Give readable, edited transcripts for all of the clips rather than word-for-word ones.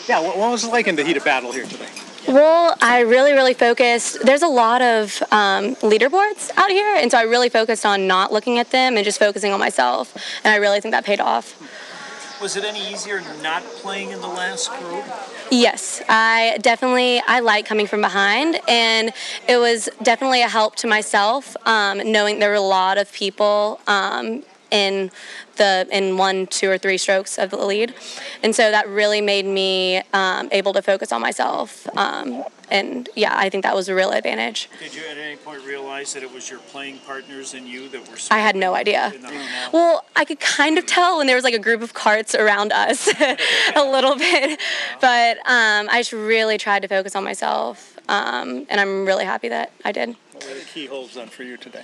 Yeah, what was it like in the heat of battle here today? Well, I really focused. There's a lot of leaderboards out here, and so I really focused on not looking at them and just focusing on myself, and I really think that paid off. Was it any easier not playing in the last group? Yes, I like coming from behind, and it was definitely a help to myself, knowing there were a lot of people in 1, 2, or 3 strokes of the lead, and so that really made me able to focus on myself. And yeah, I think that was a real advantage. Did you at any point realize that it was your playing partners and you that were? I had no idea. Well, I could kind of tell when there was like a group of carts around us a little bit, but I just really tried to focus on myself, and I'm really happy that I did. What were the key holes done for you today?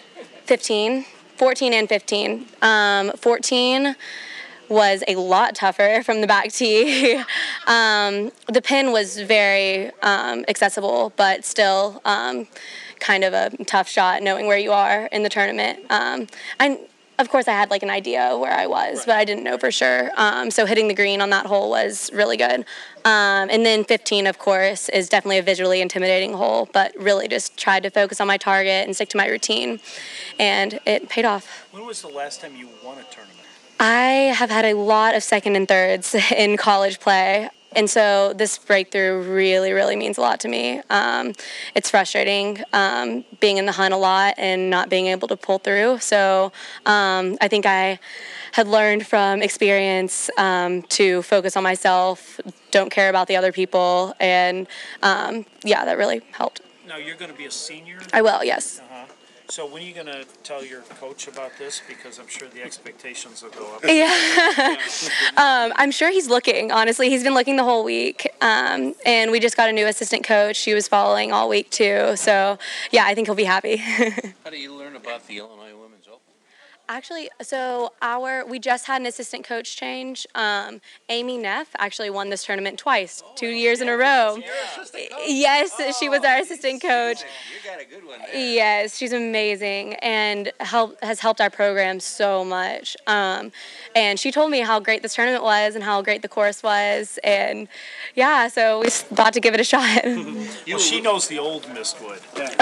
14 and 15. 14 was a lot tougher from the back tee. The pin was very accessible, but still kind of a tough shot knowing where you are in the tournament. Of course, I had like an idea where I was, but I didn't know for sure. So hitting the green on that hole was really good. And then 15, of course, is definitely a visually intimidating hole, but really just tried to focus on my target and stick to my routine, and it paid off. When was the last time you won a tournament? I have had a lot of second and thirds in college play, and so this breakthrough really means a lot to me. It's frustrating being in the hunt a lot and not being able to pull through. So I think I had learned from experience to focus on myself, don't care about the other people, and yeah, that really helped. Now you're going to be a senior? I will, yes. So when are you going to tell your coach about this? Because I'm sure the expectations will go up. Yeah. I'm sure he's looking, honestly. He's been looking the whole week. And we just got a new assistant coach. She was following all week, too. So, yeah, I think he'll be happy. How do you learn about the Illinois Women's Open? Actually, so we just had an assistant coach change. Amy Neff actually won this tournament twice, 2 years in a row. Yes, she was our assistant coach. You got a good one there. Yes, she's amazing and has helped our program so much. And she told me how great this tournament was and how great the course was. And yeah, so we thought to give it a shot. Well, she knows the old Mistwood.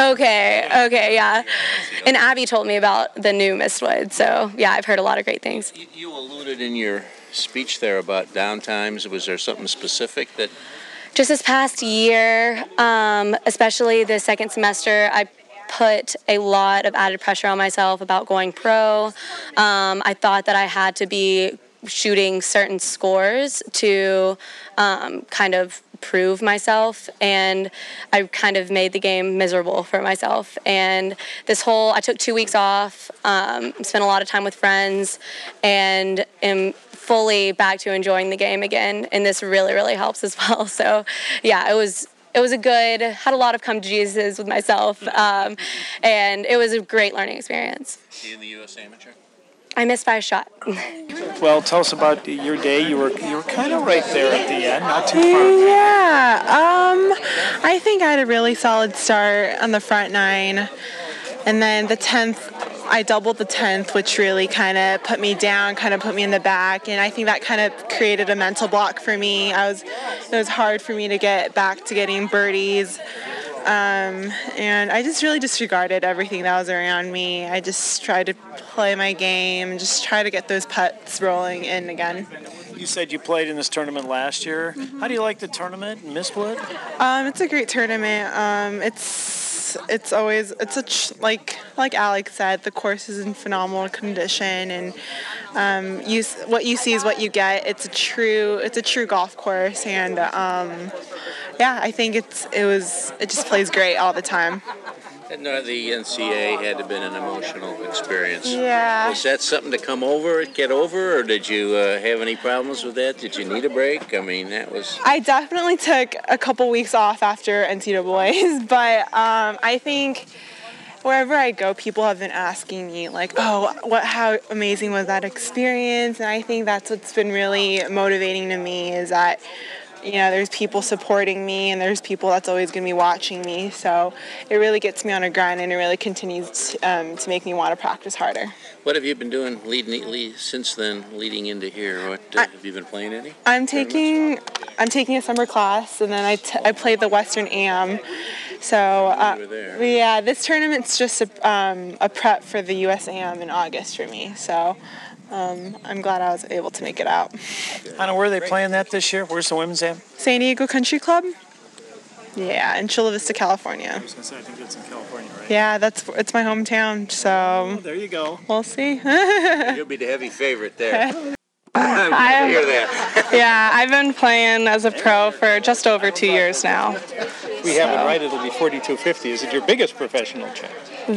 Okay, yeah. And Abby told me about the new Mistwood. So, yeah, I've heard a lot of great things. You alluded in your speech there about downtimes. Was there something specific that... Just this past year, especially the second semester, I put a lot of added pressure on myself about going pro. I thought that I had to be shooting certain scores to kind of prove myself, and I kind of made the game miserable for myself. And I took 2 weeks off, spent a lot of time with friends, and am fully back to enjoying the game again, and this really helps as well. So yeah, it was had a lot of come to Jesus with myself, and it was a great learning experience. In the U.S. Amateur? I missed by a shot. Well, tell us about your day. You were kind of right there at the end, not too far. Yeah, I think I had a really solid start on the front 9, and then the 10th, I doubled the 10th, which really kind of put me down, kind of put me in the back, and I think that kind of created a mental block for me. It was hard for me to get back to getting birdies. And I just really disregarded everything that was around me. I just tried to play my game and just try to get those putts rolling in again. You said you played in this tournament last year. Mm-hmm. How do you like the tournament in Mistwood? It's a great tournament. Like Alex said, the course is in phenomenal condition, and what you see is what you get. It's a true golf course, and yeah, I think it just plays great all the time. And the NCAA had to have been an emotional experience. Yeah. Was that something to get over, or did you have any problems with that? Did you need a break? I mean, I definitely took a couple weeks off after NCAAs, but I think wherever I go, people have been asking me, like, how amazing was that experience? And I think that's what's been really motivating to me, is that there's people supporting me and there's people that's always going to be watching me. So it really gets me on a grind, and it really continues to make me want to practice harder. What have you been doing since then, leading into here? What have you been playing any? I'm taking a summer class, and then I played the Western Am. So yeah, this tournament's just a prep for the US Am in August for me. So I'm glad I was able to make it out. Anna, where are they playing that this year? Where's the women's Am? San Diego Country Club. Yeah, in Chula Vista, California. I was going to say, I think it's in California, right? Yeah, it's my hometown, so There you go. we'll see. You'll be the heavy favorite there. I hear that. Yeah, I've been playing as a pro for just over 2 years now. We have it right, it'll be 42.50. Is it your biggest professional check?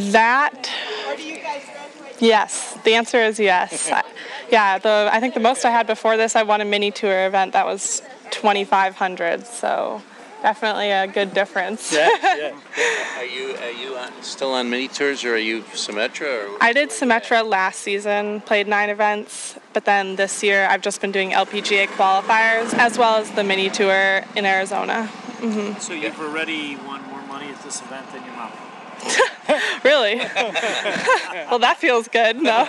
Yes, the answer is yes. I think the most I had before this, I won a mini tour event that was 2,500, so definitely a good difference. Yeah. Are you still on mini tours, or are you Symetra? I did Symetra last season, played 9 events, but then this year I've just been doing LPGA qualifiers as well as the mini tour in Arizona. Mm-hmm. So you've already won more money at this event than your mom. Really? Well, that feels good. No.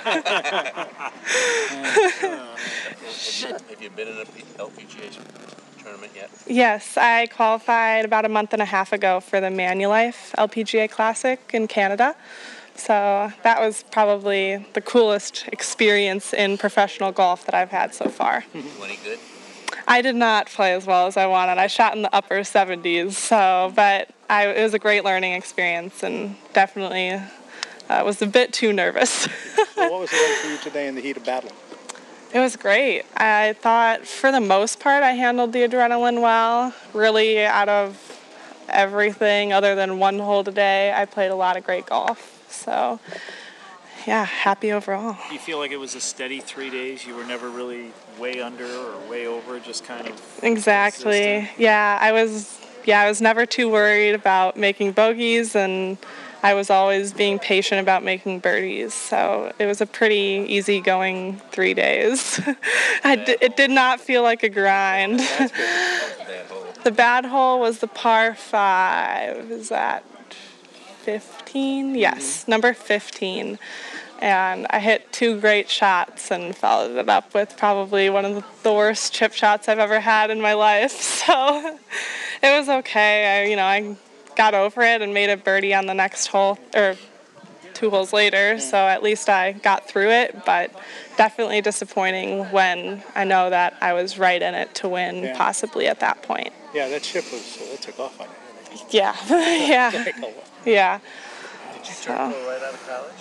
Have you been in an LPGA tournament yet? Yes, I qualified about a month and a half ago for the Manulife LPGA Classic in Canada. So that was probably the coolest experience in professional golf that I've had so far. Any good? I did not play as well as I wanted. I shot in the upper 70s, but it was a great learning experience, and definitely was a bit too nervous. So what was it like for you today in the heat of battle? It was great. I thought for the most part I handled the adrenaline well. Really, out of everything other than one hole today, I played a lot of great golf. So, yeah, happy overall. Do you feel like it was a steady 3 days? You were never really way under or way over, just kind of Exactly. consistent? Yeah, I was never too worried about making bogeys, and I was always being patient about making birdies. So it was a pretty easygoing 3 days. It did not feel like a grind. The bad hole was the par 5. Is that 15? Yes, number 15. And I hit 2 great shots and followed it up with probably one of the worst chip shots I've ever had in my life. So it was okay. I got over it and made a birdie on the next hole, or 2 holes later. So at least I got through it, but definitely disappointing when I know that I was right in it to win, possibly at that point. Yeah, that chip it took off on you. Yeah, yeah. Did you turn pro right out of college?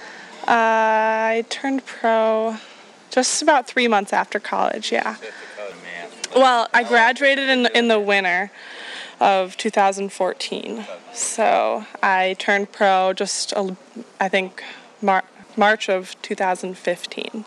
I turned pro just about 3 months after college, yeah. Well, I graduated in the winter of 2014. So I turned pro just, I think, March of 2015.